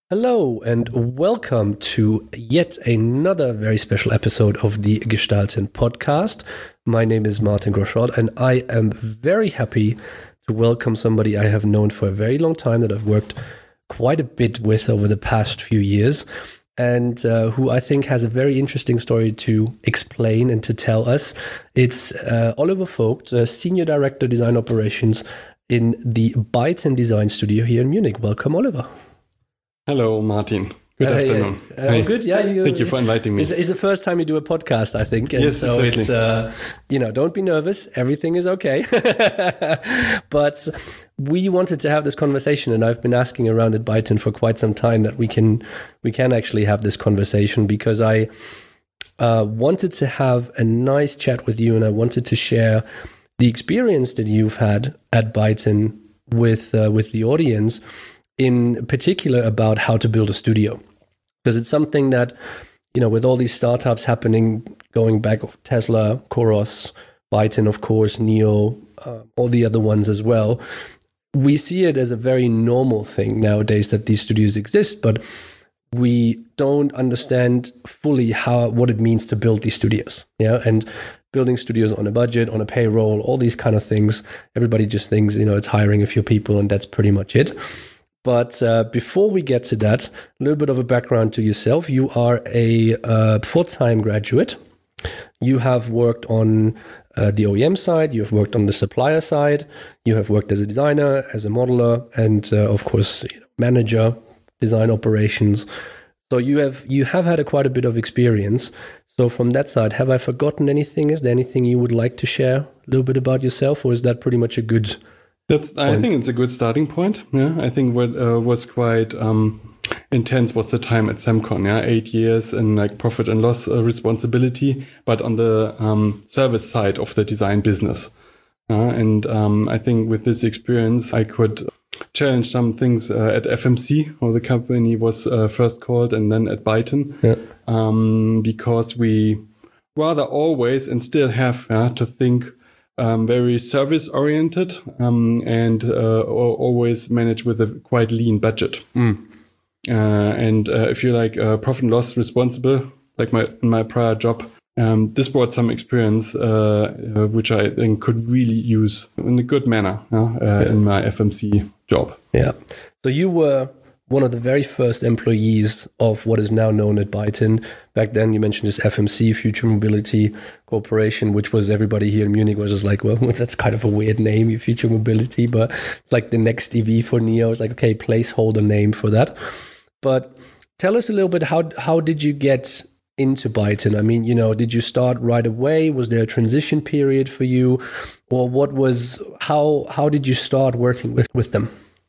Hello and welcome to yet another very special episode of the Gestalten podcast. My name is Martin Groschardt and I am very happy to welcome somebody I have known for a very long time that I've worked quite a bit with over the past few years and who I think has a very interesting story to explain and to tell us. It's Oliver Vogt, Senior Director Design Operations in the Byton Design Studio here in Munich. Welcome, Oliver. Hello, Martin. Good afternoon. Hey. Good. Yeah. Thank you for inviting me. It's the first time you do a podcast, I think. And yes, so exactly. It's, don't be nervous. Everything is okay. But we wanted to have this conversation, and I've been asking around at Byton for quite some time that we can actually have this conversation because I wanted to have a nice chat with you, and I wanted to share the experience that you've had at Byton with the audience, in particular about how to build a studio. Because it's something that, with all these startups happening, going back, Tesla, Khoros, Byton, of course, Neo, all the other ones as well, we see it as a very normal thing nowadays that these studios exist, but we don't understand fully what it means to build these studios. Yeah, and building studios on a budget, on a payroll, all these kind of things. Everybody just thinks, it's hiring a few people and that's pretty much it. But before we get to that, a little bit of a background to yourself. You are a full-time graduate. You have worked on the OEM side. You have worked on the supplier side. You have worked as a designer, as a modeler, and of course, manager, design operations. So you have had quite a bit of experience. So from that side, have I forgotten anything? Is there anything you would like to share a little bit about yourself, or is that pretty much a good? I think it's a good starting point. Yeah, I think what was quite intense was the time at Semcon. Yeah, 8 years in like profit and loss responsibility, but on the service side of the design business. And I think with this experience, I could challenge some things at FMC, or the company was first called, and then at Byton, because we rather always and still have to think very service oriented and always manage with a quite lean budget. And if you like profit and loss responsible, like in my prior job, this brought some experience which I think could really use in a good manner in my FMC job. Yeah. So you were one of the very first employees of what is now known at Byton. Back then, you mentioned this FMC, Future Mobility Corporation, which was everybody here in Munich was just like, well, that's kind of a weird name, Future Mobility, but it's like the next EV for Neo. It's like, okay, placeholder name for that. But tell us a little bit, how did you get into Byton? I mean, did you start right away? Was there a transition period for you? Or how did you start working with them?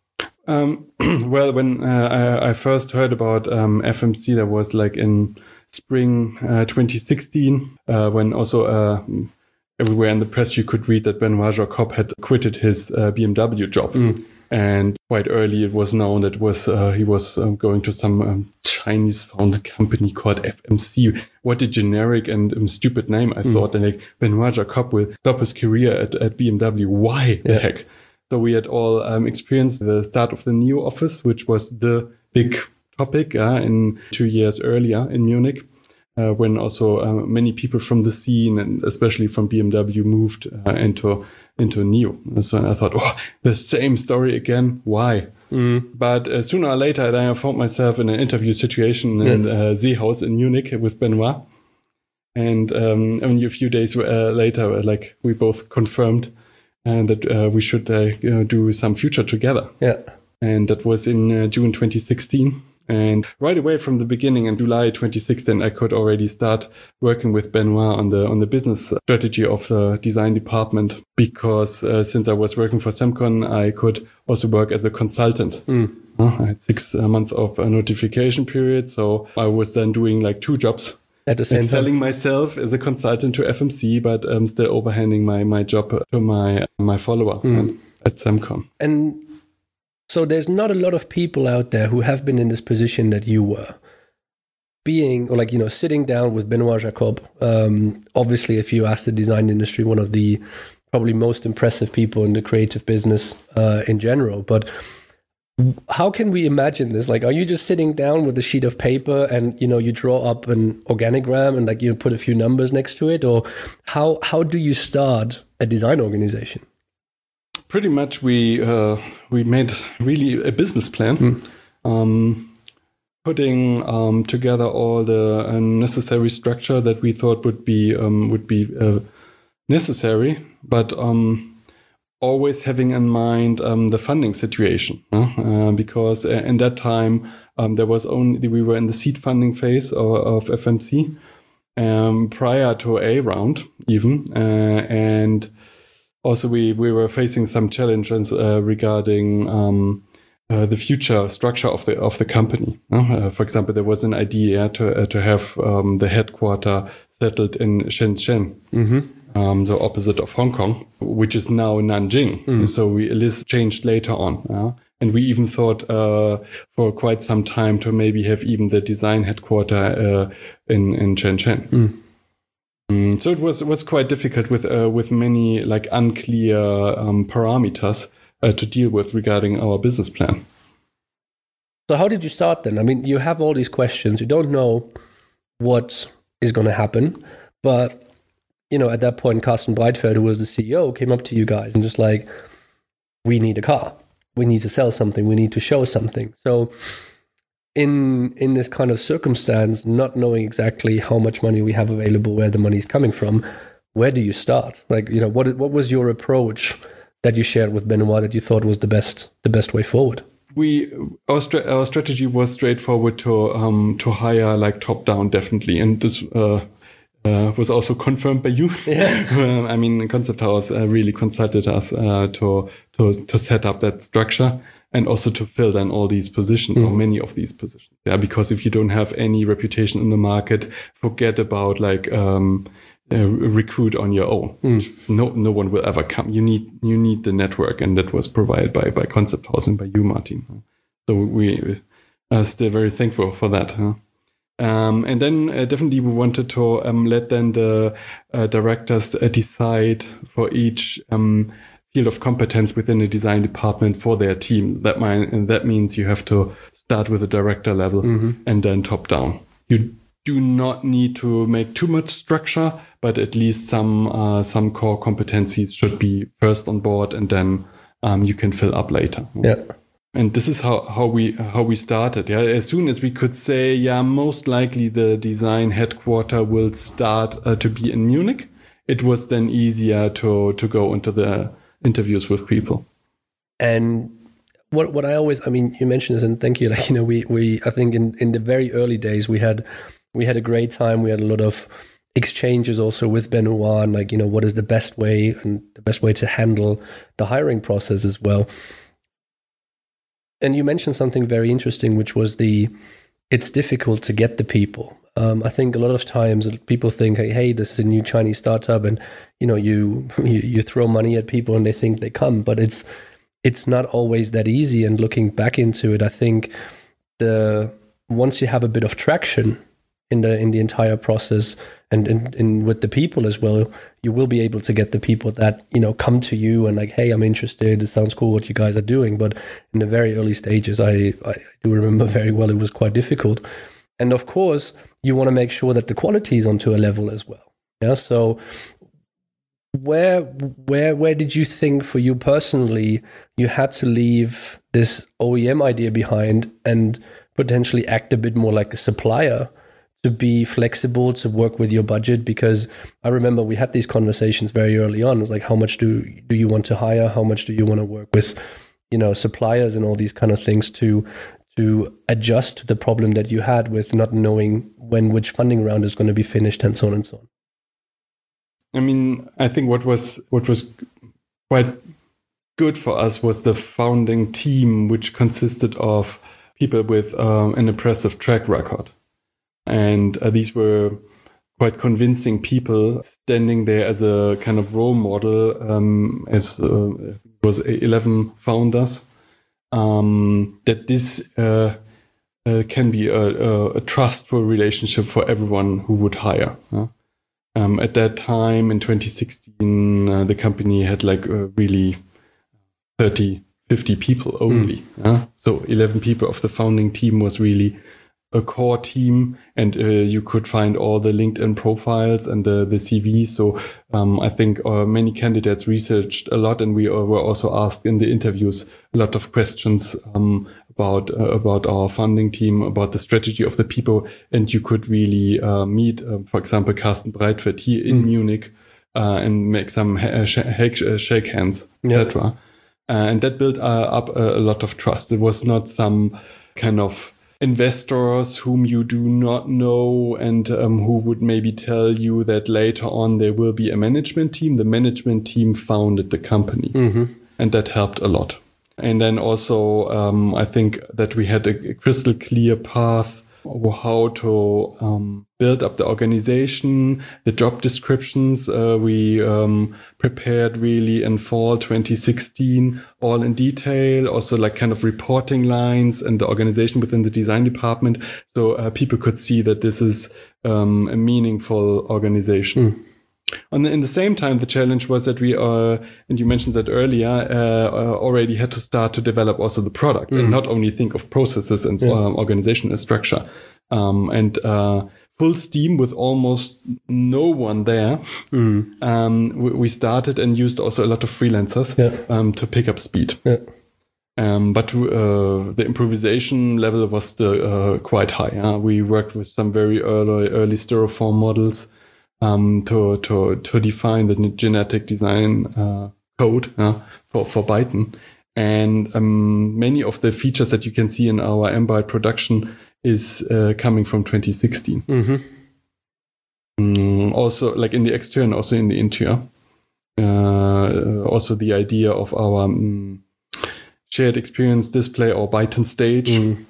Well, when I first heard about FMC, that was like in spring 2016, when also everywhere in the press you could read that Benoit Jacob had quitted his BMW job. And quite early it was known that he was going to some Chinese-founded company called FMC. What a generic and stupid name. I thought that like Benoit Jacob will stop his career at BMW. Why the heck? So we had all experienced the start of the Neo office, which was the big topic in 2 years earlier in Munich, when also many people from the scene and especially from BMW moved into Neo. So I thought, the same story again. Why? But sooner or later, then I found myself in an interview situation in Seehaus in Munich with Benoit. And only a few days later, like we both confirmed that we should do some future together. Yeah. And that was in June 2016. And right away from the beginning in July 2016, I could already start working with Benoit on the business strategy of the design department, because since I was working for Semcon, I could also work as a consultant. I had 6 months of a notification period. So I was then doing like 2 jobs. At the same time, selling myself as a consultant to FMC, but still overhanding my job to my follower at Semcon. And so there's not a lot of people out there who have been in this position that you were, sitting down with Benoit Jacob. Obviously, if you ask the design industry, one of the probably most impressive people in the creative business in general. But How can we imagine this? Like, are you just sitting down with a sheet of paper and, you draw up an organigram and like you put a few numbers next to it? Or how do you start a design organization? Pretty much we made really a business plan, putting together all the necessary structure that we thought would be necessary, but always having in mind the funding situation, because in that time we were in the seed funding phase of FMC prior to A round even, and also we were facing some challenges regarding the future structure of the company. For example, there was an idea to have the headquarter settled in Shenzhen. The opposite of Hong Kong, which is now Nanjing. So this changed later on. And we even thought for quite some time to maybe have even the design headquarter in Shenzhen. So it was quite difficult with many like unclear parameters to deal with regarding our business plan. So how did you start then? I mean, you have all these questions. You don't know what is going to happen, but at that point, Carsten Breitfeld, who was the CEO, came up to you guys and just like, we need a car. We need to sell something. We need to show something. So in this kind of circumstance, not knowing exactly how much money we have available, where the money is coming from, where do you start? Like, what was your approach that you shared with Benoit that you thought was the best way forward? Our strategy was straightforward to hire like top down, definitely. And this was also confirmed by you. Yeah. I mean, Concept House really consulted us to set up that structure and also to fill then all these positions or many of these positions. Yeah, because if you don't have any reputation in the market, forget about like recruit on your own. No one will ever come. You need the network, and that was provided by Concept House and by you, Martin. So we are still very thankful for that. And then definitely we wanted to let then the directors decide for each field of competence within the design department for their team. That means you have to start with the director level and then top down. You do not need to make too much structure, but at least some core competencies should be first on board, and then you can fill up later. Yeah. And this is how we started. Yeah, as soon as we could say, most likely the design headquarter will start to be in Munich, it was then easier to go into the interviews with people. And what I mean, you mentioned this, and thank you. Like, we I think in the very early days we had a great time. We had a lot of exchanges also with Benoit, and like, what is the best way to handle the hiring process as well. And you mentioned something very interesting, which was it's difficult to get the people. I think a lot of times people think, hey, this is a new Chinese startup, and you throw money at people and they think they come, but it's not always that easy. And looking back into it, I think once you have a bit of traction in the entire process and with the people as well, you will be able to get the people that come to you and like, hey, I'm interested, it sounds cool what you guys are doing. But in the very early stages, I do remember very well, it was quite difficult. And of course you want to make sure that the quality is onto a level as well. Yeah. So where did you think for you personally you had to leave this OEM idea behind and potentially act a bit more like a supplier, to be flexible, to work with your budget? Because I remember we had these conversations very early on. It's like, how much do you want to hire? How much do you want to work with, suppliers and all these kind of things to adjust to the problem that you had with not knowing which funding round is going to be finished, and so on and so on. I mean, I think what was quite good for us was the founding team, which consisted of people with an impressive track record. And these were quite convincing people standing there as a kind of role model, as it was 11 founders, that this can be a trustful relationship for everyone who would hire. At that time in 2016, the company had like really 30 50 people only. Yeah? So 11 people of the founding team was really a core team, and you could find all the LinkedIn profiles and the CVs. So I think many candidates researched a lot, and we were also asked in the interviews a lot of questions about our funding team, about the strategy of the people, and you could really meet, for example, Carsten Breitfeld here in Munich and make some shake hands, etc. And that built up a lot of trust. It was not some kind of investors whom you do not know and who would maybe tell you that later on there will be a management team. The management team founded the company, and that helped a lot. And then also, I think that we had a crystal clear path how to build up the organization, the job descriptions. We prepared really in fall 2016, all in detail, also like kind of reporting lines and the organization within the design department. So people could see that this is a meaningful organization. And in the same time, the challenge was that we and you mentioned that earlier, already had to start to develop also the product and not only think of processes and organizational structure. And full steam with almost no one there. We started and used also a lot of freelancers to pick up speed. But the improvisation level was still quite high. We worked with some very early Styrofoam models to define the genetic design code for Byton. And many of the features that you can see in our mByte production is coming from 2016. Also, like in the external, also in the interior. Also the idea of our shared experience display or Byton stage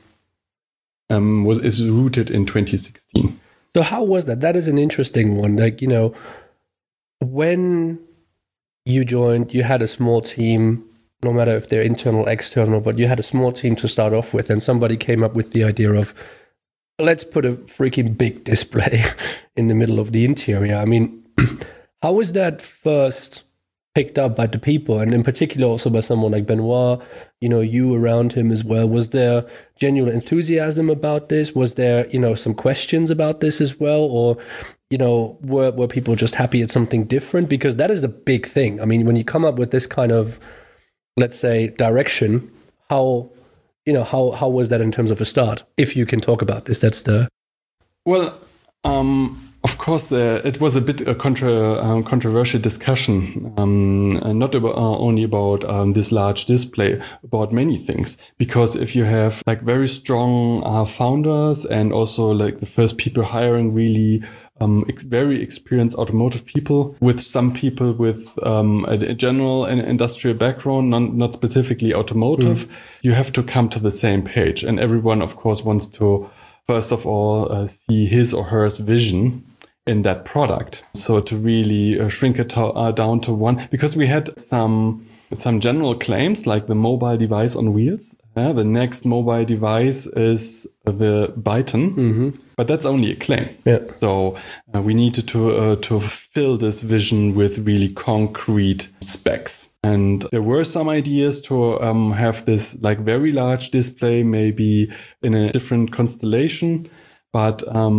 is rooted in 2016. So how was that? That is an interesting one. Like, you know, when you joined, you had a small team, no matter if they're internal or external, but you had a small team to start off with, and somebody came up with the idea of, let's put a freaking big display in the middle of the interior. I mean, how was that first picked up by the people, and in particular also by someone like Benoit, you know, you around him as well? Was there genuine enthusiasm about this? Was there, you know, some questions about this as well? Or, you know, were people just happy at something different? Because that is a big thing. I mean, when you come up with this kind of, let's say, direction, how was that in terms of a start? If you can talk about this, that's the... Well, of course, it was a bit a controversial discussion, and not only about this large display, about many things. Because if you have like very strong founders and also like the first people hiring really very experienced automotive people, with some people with a general and industrial background, not specifically automotive, you have to come to the same page. And everyone, of course, wants to, first of all, see his or her vision in that product. So to really shrink it down to one, because we had some general claims like the mobile device on wheels. The next mobile device is the Byton, but that's only a claim. So we needed to fill this vision with really concrete specs. And there were some ideas to have this like very large display, maybe in a different constellation. But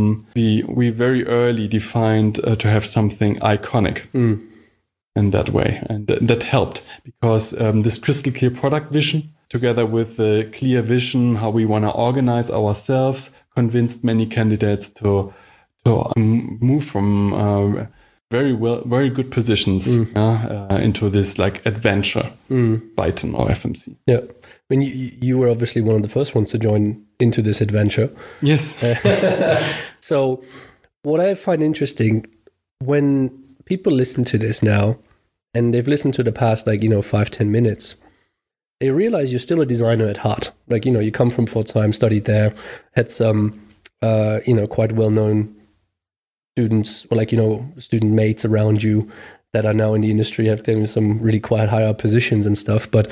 we very early defined to have something iconic in that way. And that helped because this crystal clear product vision, together with the clear vision, how we want to organize ourselves, convinced many candidates to move from very good positions into this like adventure Byton or FMC. Yeah. I mean, you were obviously one of the first ones to join into this adventure. Yes. So what I find interesting, when people listen to this now, and they've listened to the past, 5-10 minutes, they realize you're still a designer at heart. Like, you come from Pforzheim, studied there, had some, quite well-known students, or student mates around you that are now in the industry, have taken some really quite higher positions and stuff. But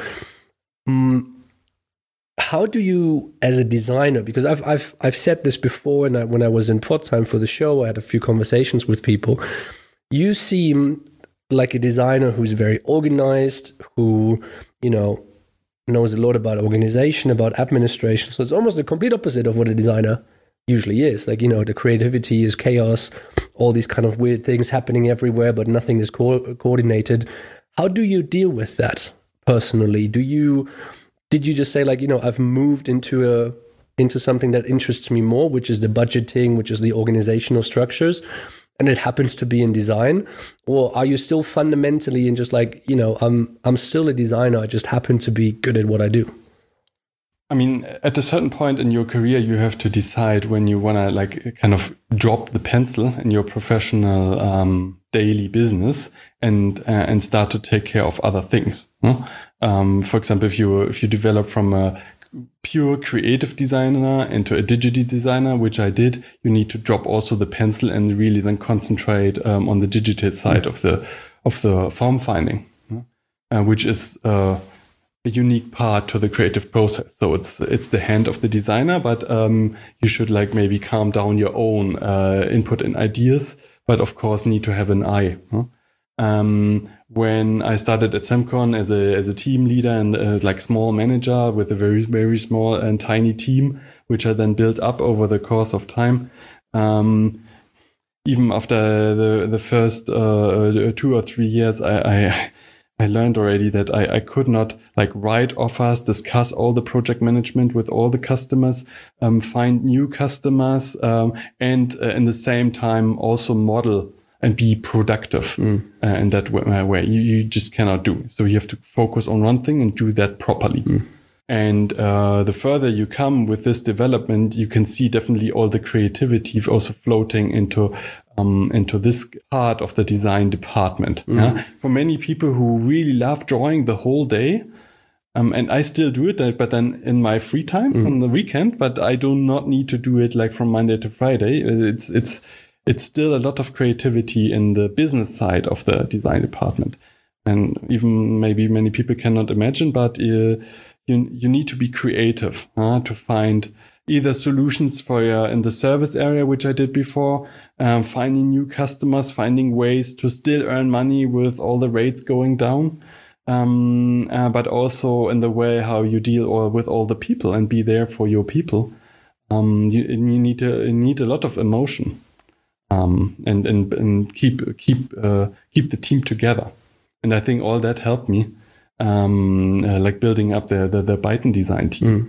how do you, as a designer, because I've said this before, and when I was in Pforzheim for the show, I had a few conversations with people. You seem like a designer who's very organized, who, knows a lot about organization, about administration. So it's almost the complete opposite of what a designer usually is. Like, the creativity is chaos, all these kind of weird things happening everywhere, but nothing is coordinated. How do you deal with that personally? Did you just say, like, I've moved into something that interests me more, which is the budgeting, which is the organizational structures, and it happens to be in design? Or are you still fundamentally in just like, I'm still a designer, I just happen to be good at what I do? I mean, at a certain point in your career, you have to decide when you want to like kind of drop the pencil in your professional daily business and start to take care of other things. For example, if you develop from a pure creative designer into a digital designer, which I did, you need to drop also the pencil and really then concentrate on the digital side of the form finding, which is a unique part to the creative process. So it's the hand of the designer, but you should like maybe calm down your own input and ideas, but of course need to have an eye. When I started at Semcon as a team leader and like small manager with a very, very small and tiny team, which I then built up over the course of time, even after the first 2 or 3 years, I learned already that I could not like write offers, discuss all the project management with all the customers, find new customers, and in the same time also model and be productive in that way. You just cannot do. So you have to focus on one thing and do that properly. And the further you come with this development, you can see definitely all the creativity also floating into this part of the design department. For many people who really love drawing the whole day, and I still do it, but then in my free time on the weekend, but I do not need to do it like from Monday to Friday. It's still a lot of creativity in the business side of the design department. And even maybe many people cannot imagine, but you need to be creative to find either solutions for in the service area, which I did before, finding new customers, finding ways to still earn money with all the rates going down, but also in the way how you deal with all the people and be there for your people. You need a lot of emotion. And keep the team together, and I think all that helped me, like building up the Byton design team,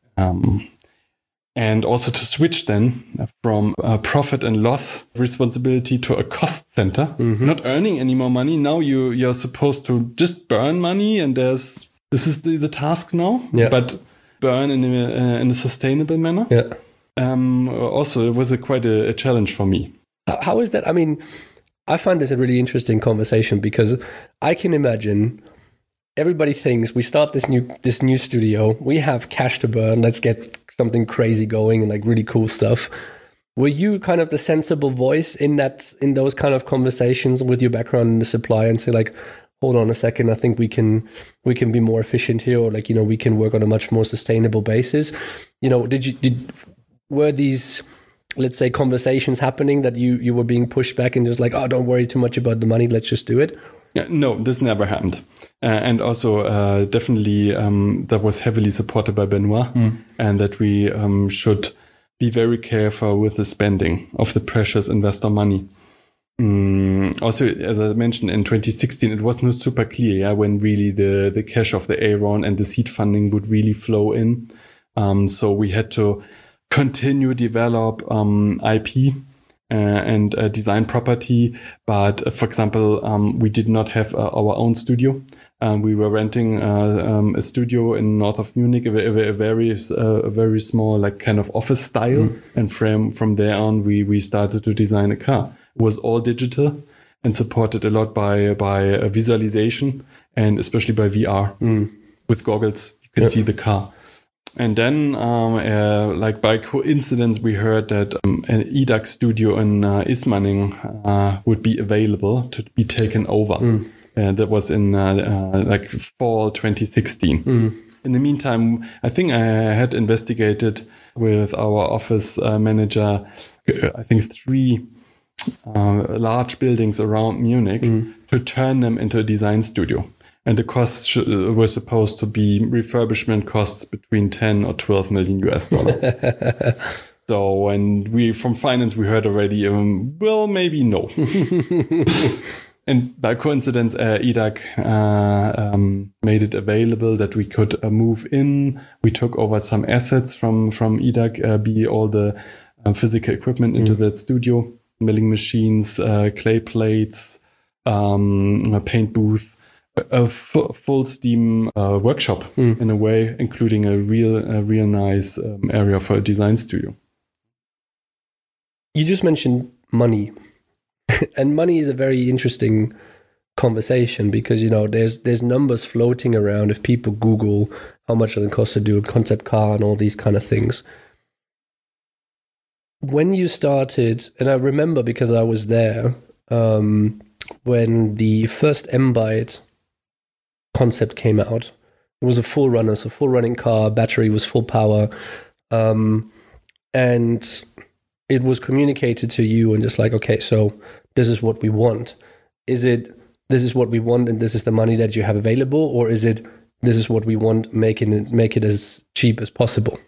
and also to switch then from profit and loss responsibility to a cost center, not earning any more money. Now you're supposed to just burn money, and this is the task now, but burn in a sustainable manner. Also, it was quite a challenge for me. How is that? I mean, I find this a really interesting conversation because I can imagine everybody thinks we start this new studio, we have cash to burn, let's get something crazy going and like really cool stuff. Were you kind of the sensible voice in those kind of conversations with your background in the supply and say like, hold on a second, I think we can be more efficient here, or like, we can work on a much more sustainable basis? Were these, let's say, conversations happening that you were being pushed back and just like, oh, don't worry too much about the money, let's just do it? No, this never happened. And also definitely that was heavily supported by Benoit, and that we should be very careful with the spending of the precious investor money. Also, as I mentioned, in 2016, it was not super clear when really the cash of the A-round and the seed funding would really flow in. So we had to continue develop IP and design property. But for example, we did not have our own studio. We were renting a studio in north of Munich, a very small, like kind of office style. And from there on, we started to design a car. It was all digital and supported a lot by visualization and especially by VR. With goggles, you can see the car. And then, like by coincidence, we heard that an EDAX studio in Ismaning would be available to be taken over. That was in like fall 2016. In the meantime, I think I had investigated with our office manager, I think 3 large buildings around Munich to turn them into a design studio. And the costs were supposed to be refurbishment costs between 10 or 12 million US dollar. So, and we from finance, we heard already, well, maybe no. And by coincidence, EDAG made it available that we could move in. We took over some assets from EDAG, be all the physical equipment into that studio, milling machines, clay plates, a paint booth, a full steam workshop in a way, including a real nice area for a design studio. You just mentioned money. And money is a very interesting conversation because, you know, there's numbers floating around. If people Google how much does it cost to do a concept car and all these kind of things. When you started, and I remember because I was there, when the first M-Byte concept came out, it was a full runner, so full running car, battery was full power, and it was communicated to you and just like, okay, so this is what we want. Is it, this is what we want and this is the money that you have available? Or is it, this is what we want, make it as cheap as possible?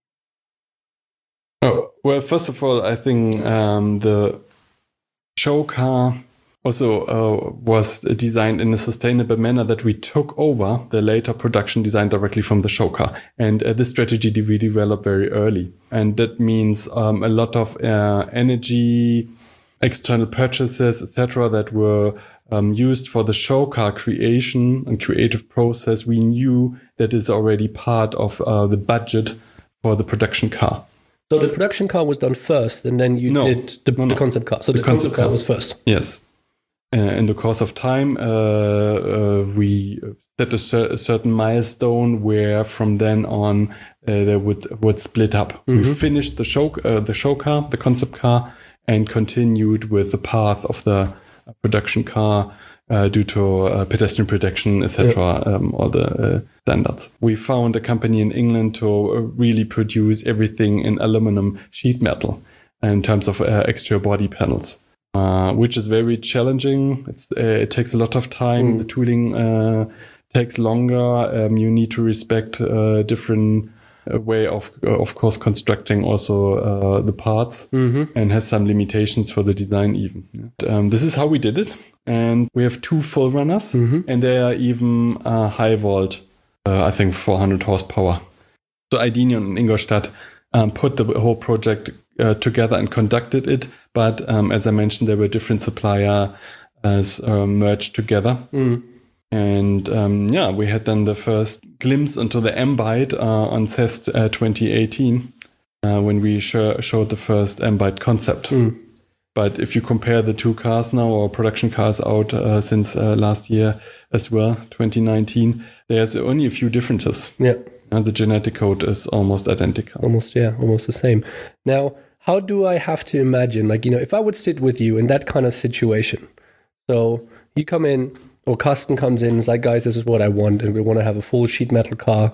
Oh, well, first of all, I think the show car also was designed in a sustainable manner that we took over the later production design directly from the show car. And this strategy we developed very early. And that means a lot of energy, external purchases, etc., that were used for the show car creation and creative process. We knew that is already part of the budget for the production car. So the production car was done first, and then you did the concept car. So the concept car was first. Yes. In the course of time, we set a certain milestone where from then on they would split up. We finished the show car, the concept car, and continued with the path of the production car due to pedestrian protection, etc., all the standards. We found a company in England to really produce everything in aluminum sheet metal in terms of exterior body panels. Which is very challenging. It takes a lot of time. The tooling takes longer. You need to respect a different way of course, constructing also the parts, and has some limitations for the design even. This is how we did it. And we have two full runners, and they are even high volt, I think 400 horsepower. So Idenion in Ingolstadt put the whole project together and conducted it. But as I mentioned, there were different suppliers merged together. And we had then the first glimpse into the M-Byte on CES 2018 when we showed the first M-Byte concept. But if you compare the two cars now, or production cars out since last year as well, 2019, there's only a few differences. Yeah. The genetic code is almost identical. Almost the same. Now, how do I have to imagine, like, you know, if I would sit with you in that kind of situation, so you come in, or Carsten comes in and is like, guys, this is what I want, and we want to have a full sheet metal car.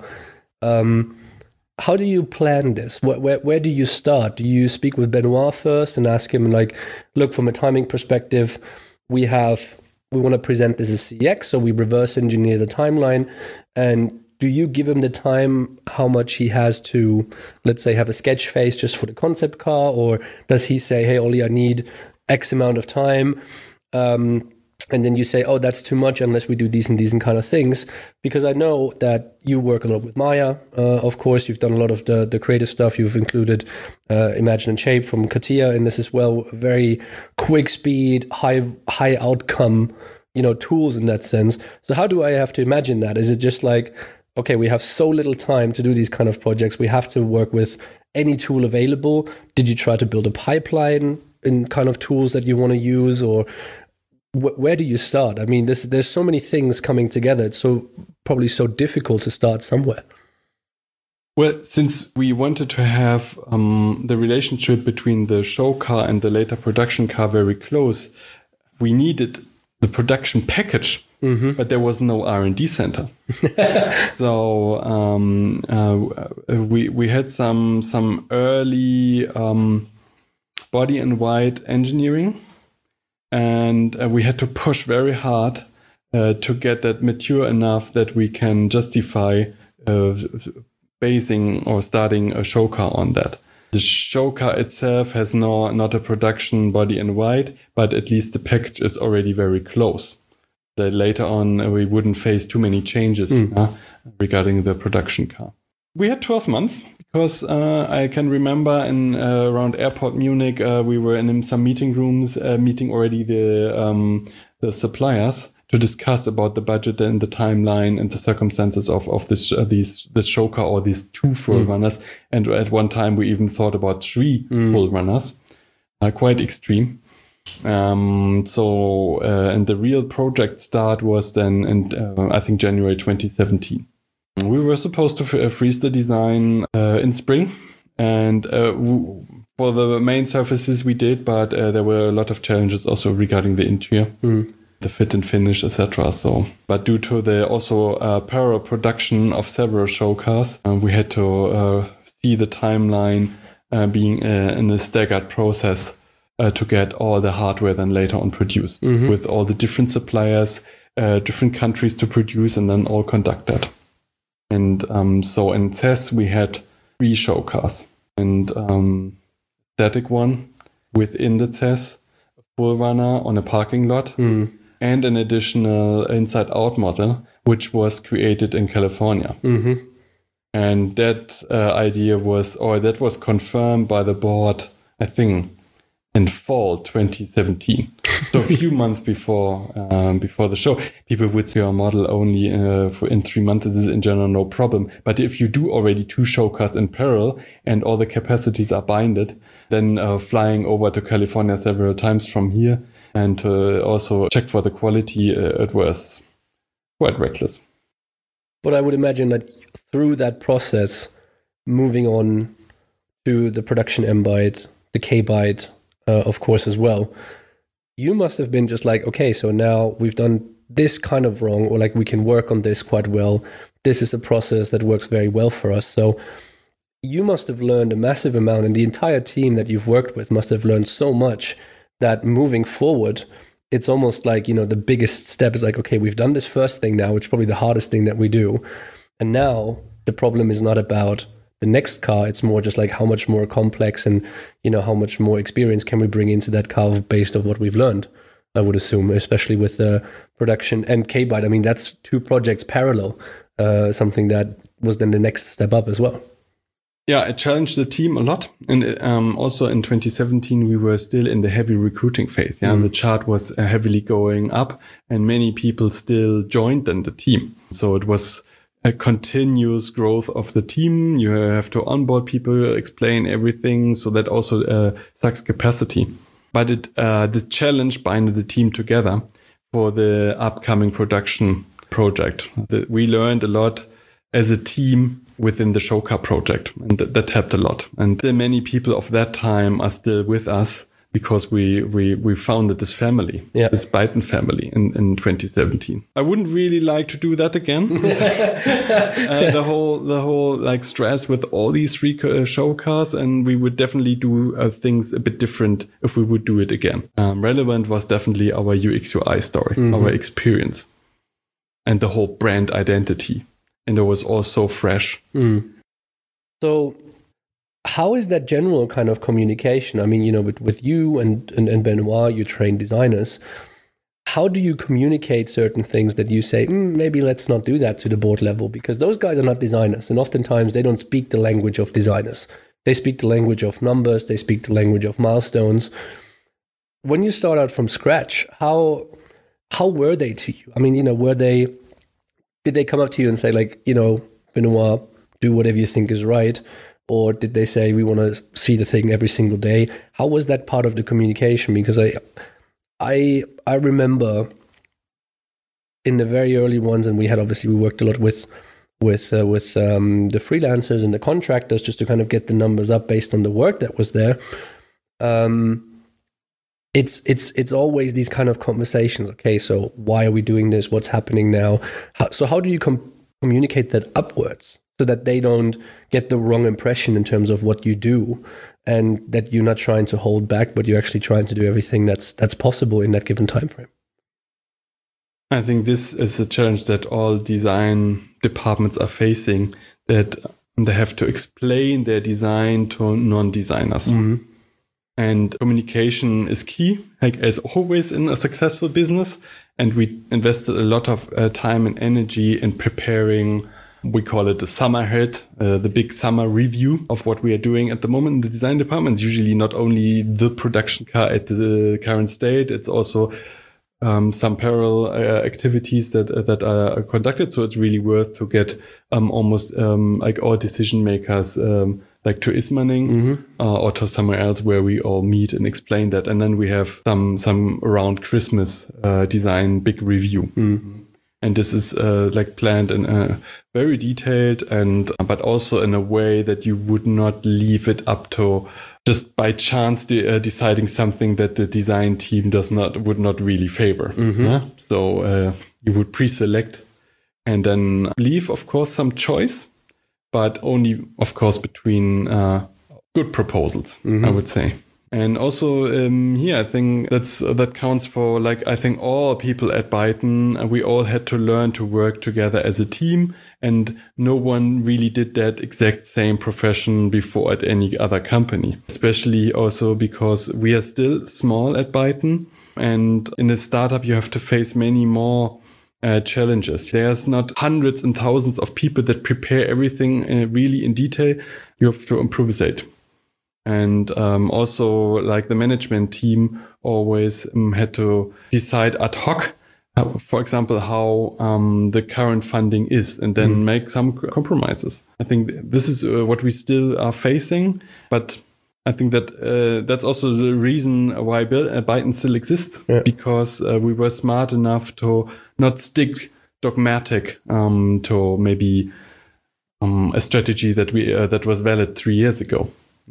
How do you plan this? Where do you start? Do you speak with Benoit first and ask him, like, look, from a timing perspective, we want to present this as CX, so we reverse engineer the timeline, and do you give him the time, how much he has to, let's say, have a sketch phase just for the concept car? Or does he say, hey, Ollie, I need X amount of time? And then you say, oh, that's too much unless we do these and kind of things. Because I know that you work a lot with Maya. Of course, you've done a lot of the creative stuff. You've included Imagine and Shape from CATIA in this as well. Very quick speed, high outcome, you know, tools in that sense. So how do I have to imagine that? Is it just like, okay, we have so little time to do these kind of projects, we have to work with any tool available? Did you try to build a pipeline in kind of tools that you want to use? Or where do you start? I mean, there's so many things coming together. It's probably so difficult to start somewhere. Well, since we wanted to have the relationship between the show car and the later production car very close, we needed the production package. But there was no R&D center. So we had some early body and white engineering, and we had to push very hard to get that mature enough that we can justify basing or starting a show car on that. The show car itself has not a production body in white, but at least the package is already very close. That later on we wouldn't face too many changes regarding the production car. We had 12 months because I can remember in around Airport Munich we were in some meeting rooms meeting already the suppliers to discuss about the budget and the timeline and the circumstances of this show car or these 2 full runners. And at one time we even thought about 3 full runners, quite extreme. And the real project start was then in I think January 2017. We were supposed to freeze the design in spring, and for the main surfaces we did, but there were a lot of challenges also regarding the interior, the fit and finish, etc. But due to the also parallel production of several show cars, we had to see the timeline being in a staggered process. To get all the hardware then later on produced with all the different suppliers, different countries to produce and then all conduct that. And so in CES we had 3 show cars and static one within the CES, a full runner on a parking lot and an additional inside-out model which was created in California. And that idea was confirmed by the board, I think, in fall 2017, so a few months before the show. People would say your model only in 3 months. This is in general no problem. But if you do already 2 show cars in parallel and all the capacities are binded, then flying over to California several times from here and to also check for the quality, it was quite reckless. But I would imagine that through that process, moving on to the production M-Byte, the K-Byte, of course, as well, you must have been just like, okay, so now we've done this kind of wrong, or like we can work on this quite well. This is a process that works very well for us. So you must have learned a massive amount, and the entire team that you've worked with must have learned so much that moving forward, it's almost like, the biggest step is like, okay, we've done this first thing now, which is probably the hardest thing that we do. And now the problem is not about the next car, it's more just like how much more complex and how much more experience can we bring into that car based on what we've learned, I would assume, especially with the production and K-Byte. I mean, that's 2 projects parallel, something that was then the next step up as well. Yeah, it challenged the team a lot. And also in 2017, we were still in the heavy recruiting phase. Yeah, and the chart was heavily going up and many people still joined then the team. So it was a continuous growth of the team. You have to onboard people, explain everything. So that also sucks capacity. But the challenge binded the team together for the upcoming production project. We learned a lot as a team within the show car project, and that helped a lot. And many people of that time are still with us because we founded this family, this Byton family in 2017. I wouldn't really like to do that again. The whole like stress with all these 3 show cars, and we would definitely do things a bit different if we would do it again. Relevant was definitely our UX UI story, our experience, and the whole brand identity. And it was all so fresh. So how is that general kind of communication? I mean, with you and Benoit, you train designers. How do you communicate certain things that you say, maybe let's not do that to the board level? Because those guys are not designers. And oftentimes they don't speak the language of designers. They speak the language of numbers. They speak the language of milestones. When you start out from scratch, how were they to you? I mean, did they come up to you and say, like, Benoit, do whatever you think is right? Or did they say, we want to see the thing every single day? How was that part of the communication? Because I remember in the very early ones, and we worked a lot with the freelancers and the contractors just to kind of get the numbers up based on the work that was there. It's always these kind of conversations. Okay, so why are we doing this? What's happening now? How do you communicate that upwards so that they don't get the wrong impression in terms of what you do, and that you're not trying to hold back, but you're actually trying to do everything that's possible in that given time frame? I think this is a challenge that all design departments are facing, that they have to explain their design to non-designers. Mm-hmm. And communication is key, like as always in a successful business. And we invested a lot of time and energy in preparing, we call it the summer hit, the big summer review of what we are doing at the moment in the design department. It's usually not only the production car at the current state, it's also some parallel activities that are conducted. So it's really worth to get almost like all decision makers like to Ismaning or to somewhere else where we all meet and explain that. And then we have some around Christmas design big review. And this is like planned and very detailed, and but also in a way that you would not leave it up to just by chance deciding something that the design team would not really favor. Yeah? So you would pre-select and then leave, of course, some choice, but only, of course, between good proposals, I would say. And also here, I think that counts for, like, I think all people at Byton, we all had to learn to work together as a team, and no one really did that exact same profession before at any other company, especially also because we are still small at Byton, and in a startup you have to face many more challenges. There's not hundreds and thousands of people that prepare everything really in detail. You have to improvise. And also, like, the management team always had to decide ad hoc, for example, how the current funding is, and then make some compromises. I think this is what we still are facing, but I think that that's also the reason why Byton still exists, because we were smart enough to not stick dogmatic to maybe a strategy that was valid 3 years ago.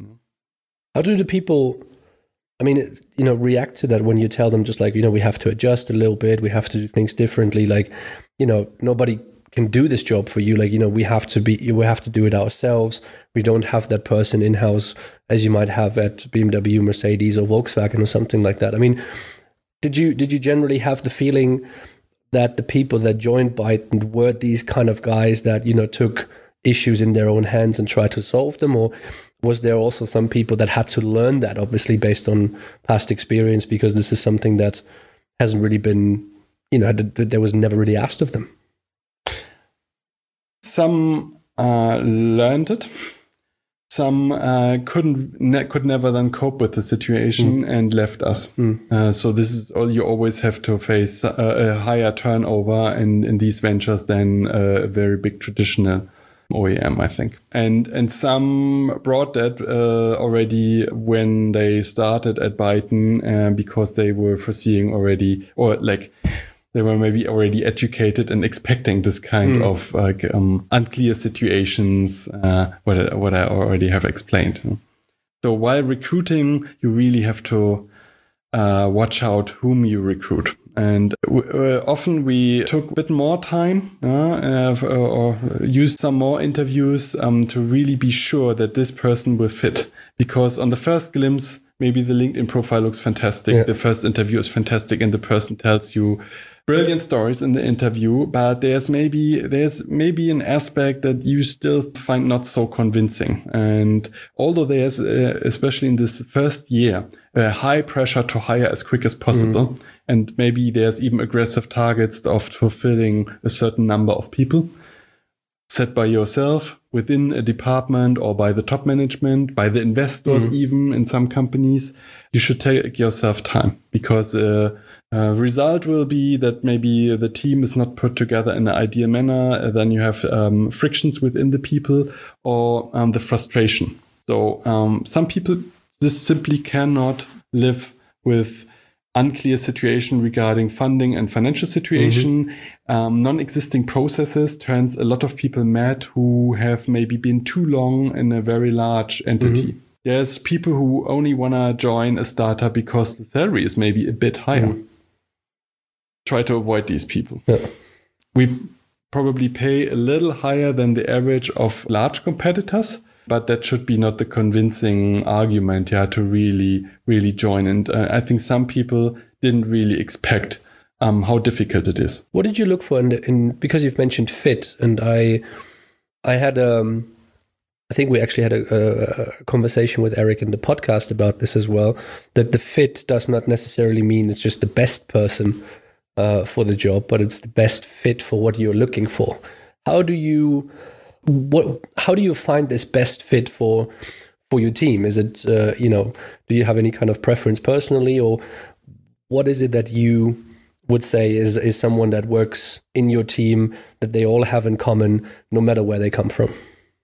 How do the people, I mean, react to that when you tell them just like, we have to adjust a little bit, we have to do things differently, like, nobody can do this job for you, like, we have to do it ourselves. We don't have that person in-house as you might have at BMW, Mercedes or Volkswagen or something like that. I mean, did you generally have the feeling that the people that joined Byton were these kind of guys that, took issues in their own hands and tried to solve them? Or was there also some people that had to learn that, obviously based on past experience, because this is something that hasn't really been, that was never really asked of them? Some learned it. Some could never then cope with the situation and left us. So this is all. You always have to face a higher turnover in these ventures than a very big traditional OEM, I think. And some brought that already when they started at Byton because they were foreseeing already, or like they were maybe already educated and expecting this kind of like unclear situations, what I already have explained. So while recruiting, you really have to watch out whom you recruit. And often we took a bit more time or used some more interviews to really be sure that this person will fit. Because on the first glimpse, maybe the LinkedIn profile looks fantastic. Yeah. The first interview is fantastic and the person tells you brilliant stories in the interview, but there's maybe an aspect that you still find not so convincing. And although there's, especially in this first year, high pressure to hire as quick as possible, and maybe there's even aggressive targets of fulfilling a certain number of people set by yourself within a department or by the top management, by the investors even in some companies, you should take yourself time, because result will be that maybe the team is not put together in an ideal manner. Then you have frictions within the people or the frustration. So some people just simply cannot live with unclear situation regarding funding and financial situation. Non-existing processes turns a lot of people mad who have maybe been too long in a very large entity. There's people who only want to join a startup because the salary is maybe a bit higher. Try to avoid these people. Yeah. We probably pay a little higher than the average of large competitors, but that should be not the convincing argument to really, really join. And I think some people didn't really expect how difficult it is. What did you look for in because you've mentioned fit, and I had I think we actually had a conversation with Eric in the podcast about this as well, that the fit does not necessarily mean it's just the best person for the job, but it's the best fit for what you're looking for. How do you find this best fit for your team? Is it, do you have any kind of preference personally, or what is it that you would say is someone that works in your team that they all have in common, no matter where they come from?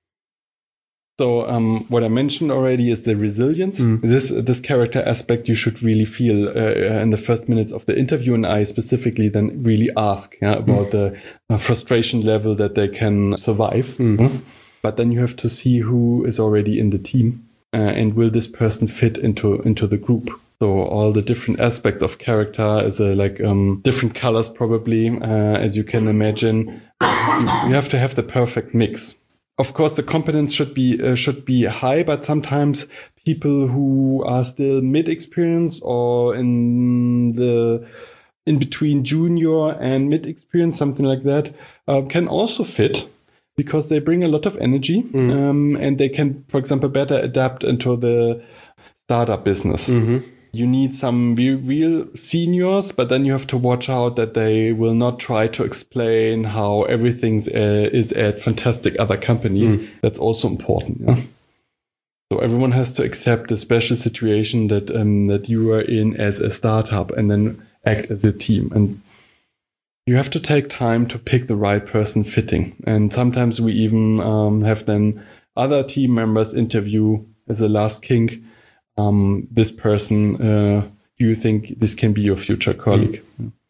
So what I mentioned already is the resilience. This character aspect you should really feel in the first minutes of the interview, and I specifically then really ask about the frustration level that they can survive. But then you have to see who is already in the team and will this person fit into the group. So all the different aspects of character is different colors probably, as you can imagine. You have to have the perfect mix. Of course, the competence should be high, but sometimes people who are still mid-experience or in between junior and mid-experience, something like that, can also fit because they bring a lot of energy and they can, for example, better adapt into the startup business. You need some real seniors, but then you have to watch out that they will not try to explain how everything is at fantastic other companies. That's also important. Yeah? So everyone has to accept the special situation that you are in as a startup and then act as a team. And you have to take time to pick the right person fitting. And sometimes we even have then other team members interview as a last kink. This person, do you think this can be your future colleague?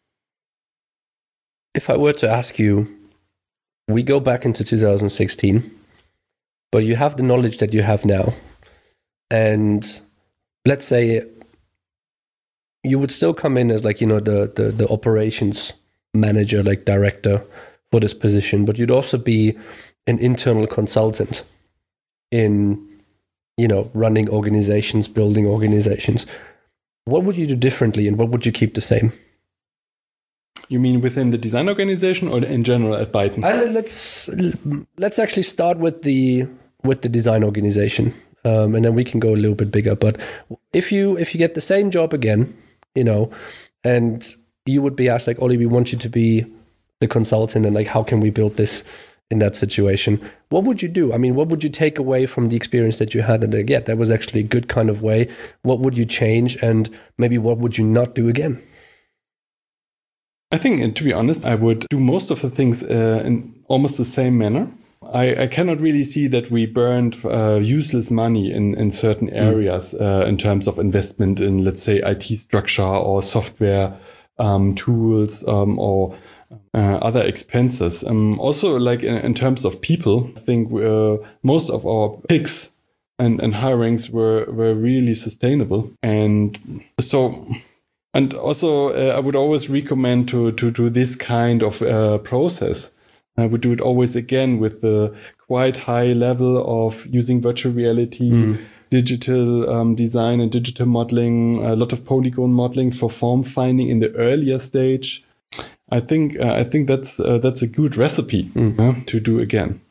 If I were to ask you, we go back into 2016, but you have the knowledge that you have now, and let's say you would still come in as the operations manager, like director for this position, but you'd also be an internal consultant in running organizations, building organizations. What would you do differently and what would you keep the same? You mean within the design organization or in general at Byton? Let's actually start with the design organization, and then we can go a little bit bigger. But if you get the same job again, and you would be asked like, Ollie, we want you to be the consultant, and like, how can we build this in that situation? What would you do? I mean, what would you take away from the experience that you had? And that was actually a good kind of way. What would you change? And maybe what would you not do again? I think, to be honest, I would do most of the things in almost the same manner. I cannot really see that we burned useless money in certain areas in terms of investment in, let's say, IT structure or software tools or other expenses. Also, like in terms of people, I think most of our picks and hirings were really sustainable. And so, and also, I would always recommend to do this kind of process. I would do it always again with the quite high level of using virtual reality, digital design and digital modeling, a lot of polygon modeling for form finding in the earlier stage. I think that's a good recipe to do again.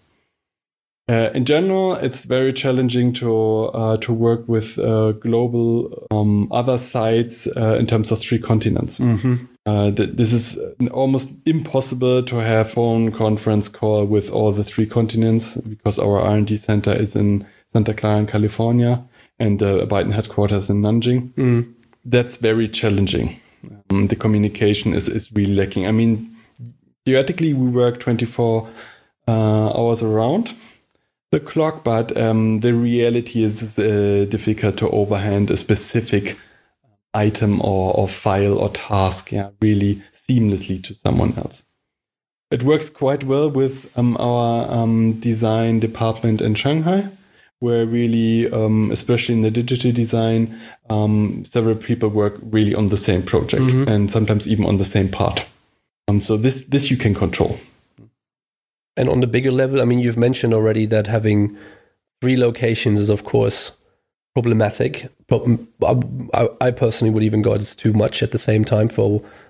In general, it's very challenging to work with global other sites in terms of 3 continents. This is almost impossible to have phone conference call with all the 3 continents because our R&D center is in Santa Clara, California, and the Byton headquarters in Nanjing. That's very challenging. The communication is really lacking. I mean, theoretically, we work 24 hours around the clock, but the reality is difficult to overhand a specific item or file or task really seamlessly to someone else. It works quite well with our design department in Shanghai, where really, especially in the digital design, several people work really on the same project and sometimes even on the same part. So this you can control. And on the bigger level, I mean, you've mentioned already that having 3 locations is, of course, problematic. I personally would even go, it's too much at the same time for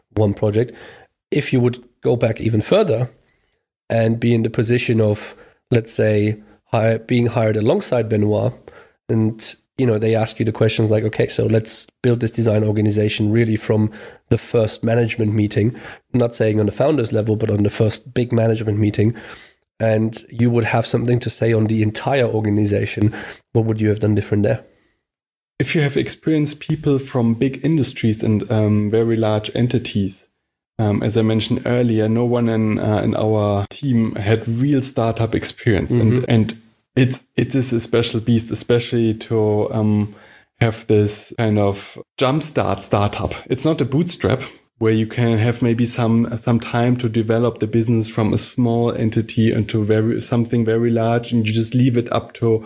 one project. If you would go back even further and be in the position of, let's say, being hired alongside Benoit, and they ask you the questions like, okay, so let's build this design organization really from the first management meeting, I'm not saying on the founder's level, but on the first big management meeting, and you would have something to say on the entire organization. What would you have done different there? If you have experienced people from big industries and very large entities, as I mentioned earlier, no one in our team had real startup experience, and it is a special beast, especially to have this kind of jumpstart startup. It's not a bootstrap where you can have maybe some time to develop the business from a small entity into something very large, and you just leave it up to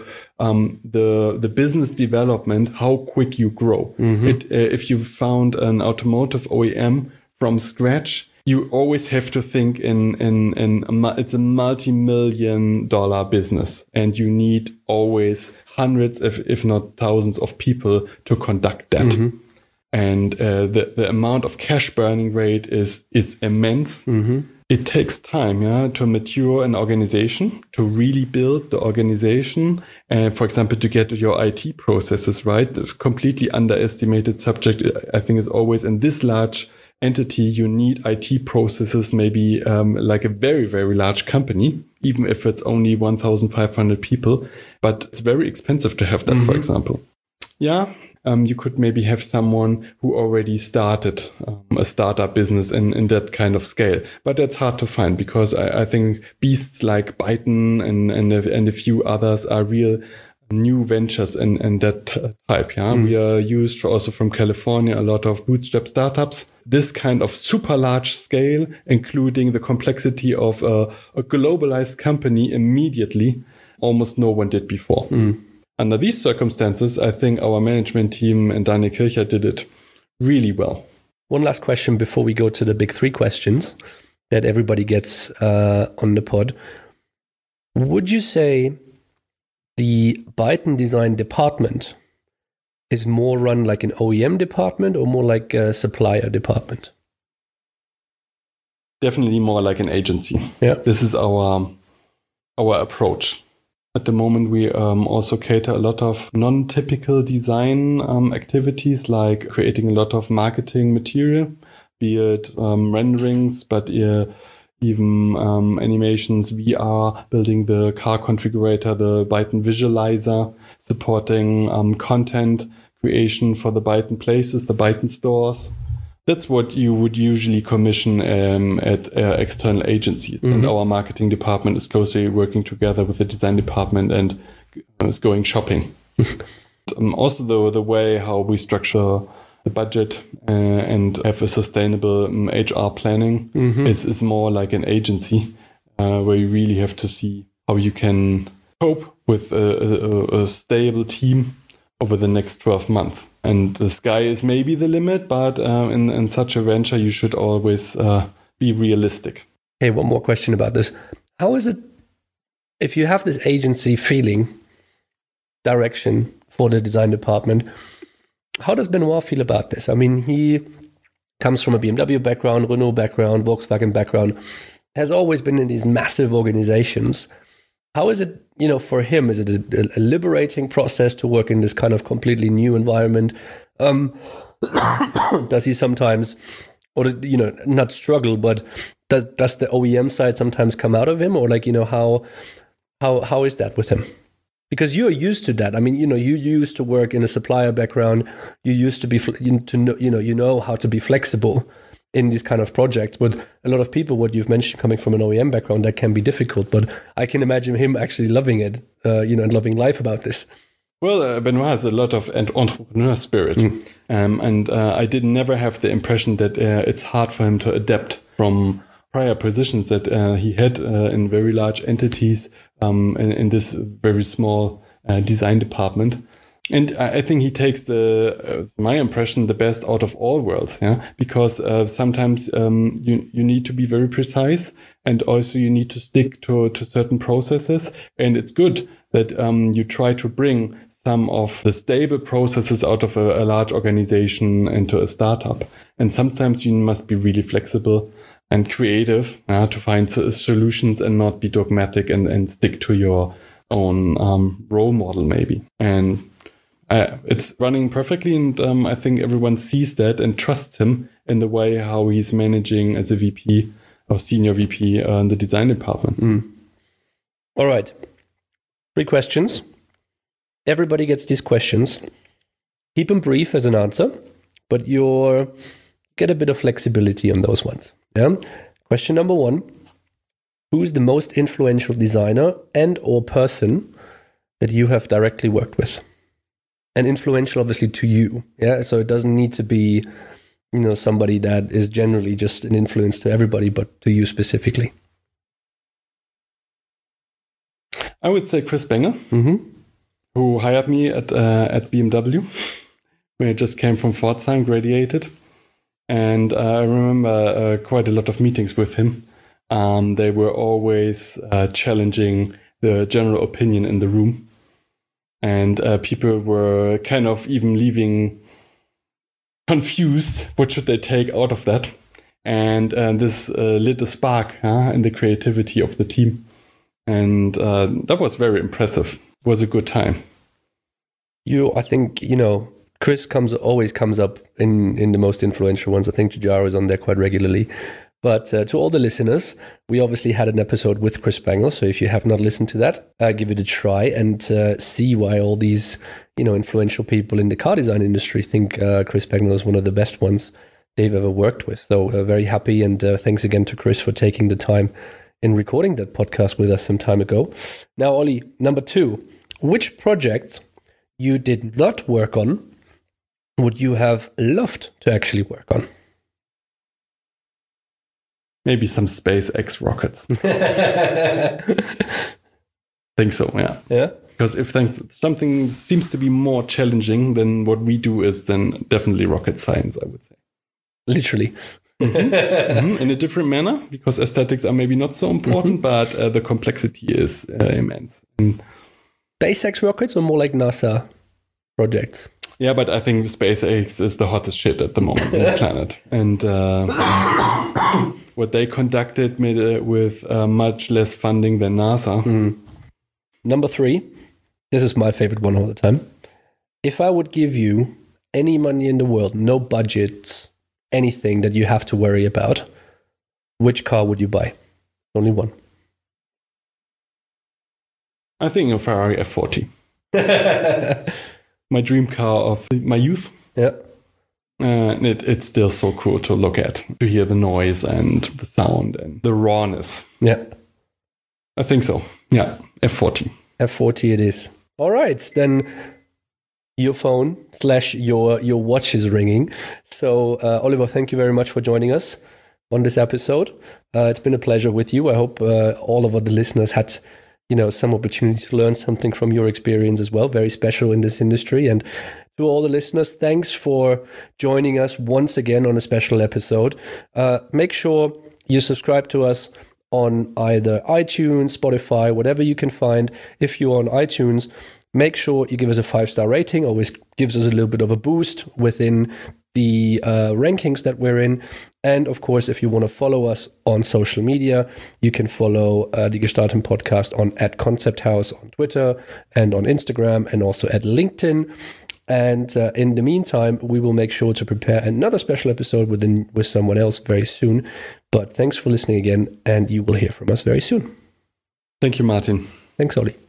the business development, how quick you grow. If you found an automotive OEM from scratch, you always have to think it's a multi-million-dollar business, and you need always hundreds, if not thousands of people to conduct that. And the amount of cash burning rate is immense. It takes time, to mature an organization, to really build the organization, and for example, to get your IT processes right. It's completely underestimated subject, I think, is always in this large entity, you need IT processes, maybe like a very, very large company, even if it's only 1,500 people. But it's very expensive to have that, for example. You could maybe have someone who already started a startup business in that kind of scale. But that's hard to find, because I think beasts like Byton and a few others are real new ventures in that type. We are used also from California, a lot of bootstrap startups. This kind of super large scale, including the complexity of a globalized company immediately, almost no one did before. Under these circumstances, I think our management team and Daniel Kircher did it really well. One last question before we go to the big three questions that everybody gets on the pod. Would you say the Byton design department is more run like an OEM department or more like a supplier department? Definitely more like an agency. Yeah. This is our approach. At the moment, we also cater a lot of non-typical design activities, like creating a lot of marketing material, be it renderings, but even animations, VR, building the car configurator, the Byton visualizer, supporting content creation for the Byton places, the Byton stores. That's what you would usually commission at external agencies. And our marketing department is closely working together with the design department and is going shopping. Also, the way how we structure the budget and have a sustainable HR planning is more like an agency, where you really have to see how you can cope with a stable team over the next 12 months. And the sky is maybe the limit, but in such a venture, you should always be realistic. Hey, one more question about this. How is it, if you have this agency feeling, direction for the design department, how does Benoit feel about this? I mean, he comes from a BMW background, Renault background, Volkswagen background, has always been in these massive organizations. How is it, for him? Is it a liberating process to work in this kind of completely new environment? Does he sometimes, or not struggle, but does the OEM side sometimes come out of him, or how is that with him? Because you're used to that. I mean, you used to work in a supplier background. You used to be, you know how to be flexible in these kind of projects. But a lot of people, what you've mentioned, coming from an OEM background, that can be difficult. But I can imagine him actually loving it, and loving life about this. Well, Benoit has a lot of entrepreneur spirit. And I did never have the impression that it's hard for him to adapt from prior positions that he had in very large entities in this very small design department. And I think he takes my impression, the best out of all worlds, because sometimes you need to be very precise, and also you need to stick to certain processes. And it's good that you try to bring some of the stable processes out of a large organization into a startup. And sometimes you must be really flexible and creative to find solutions and not be dogmatic and stick to your own role model maybe. And it's running perfectly, and I think everyone sees that and trusts him in the way how he's managing as a VP or senior VP in the design department. All right. 3 questions. Everybody gets these questions. Keep them brief as an answer, but get a bit of flexibility on those ones. Yeah. Question number 1. Who's the most influential designer and or person that you have directly worked with? And influential, obviously, to you. Yeah. So it doesn't need to be, somebody that is generally just an influence to everybody, but to you specifically. I would say Chris Bengel, who hired me at BMW when I just came from Pforzheim, graduated. And I remember quite a lot of meetings with him. They were always challenging the general opinion in the room. And people were kind of even leaving confused. What should they take out of that? And this lit a spark in the creativity of the team. And that was very impressive. It was a good time. I think, Chris always comes up in the most influential ones. I think Giugiaro is on there quite regularly. But to all the listeners, we obviously had an episode with Chris Bengel. So if you have not listened to that, give it a try and see why all these, influential people in the car design industry think Chris Bengel is one of the best ones they've ever worked with. So very happy, and thanks again to Chris for taking the time in recording that podcast with us some time ago. Now, Ollie, number 2, which project you did not work on would you have loved to actually work on? Maybe some SpaceX rockets. Think so, yeah. Yeah. Because if something seems to be more challenging than what we do is then definitely rocket science, I would say. Literally. In a different manner, because aesthetics are maybe not so important, but the complexity is immense. And SpaceX rockets or more like NASA projects? Yeah, but I think SpaceX is the hottest shit at the moment on the planet. And what they conducted with much less funding than NASA. Number 3, this is my favorite one all the time. If I would give you any money in the world, no budgets, anything that you have to worry about, which car would you buy? Only one. I think a Ferrari F40. My dream car of my youth. Yeah. And it's still so cool to look at, to hear the noise and the sound and the rawness. Yeah. I think so. Yeah. F40. F40 it is. All right. Then your phone / your watch is ringing. So, Oliver, thank you very much for joining us on this episode. It's been a pleasure with you. I hope all of the listeners had some opportunity to learn something from your experience as well. Very special in this industry. And to all the listeners, thanks for joining us once again on a special episode. Make sure you subscribe to us on either iTunes, Spotify, whatever you can find. If you're on iTunes, make sure you give us a 5-star rating. Always gives us a little bit of a boost within the rankings that we're in. And of course, if you want to follow us on social media, you can follow the Gestalten Podcast on @ConceptHouse on Twitter and on Instagram and also at LinkedIn. And in the meantime, we will make sure to prepare another special episode with someone else very soon. But thanks for listening again, and you will hear from us very soon. Thank you, Martin. Thanks, Ollie.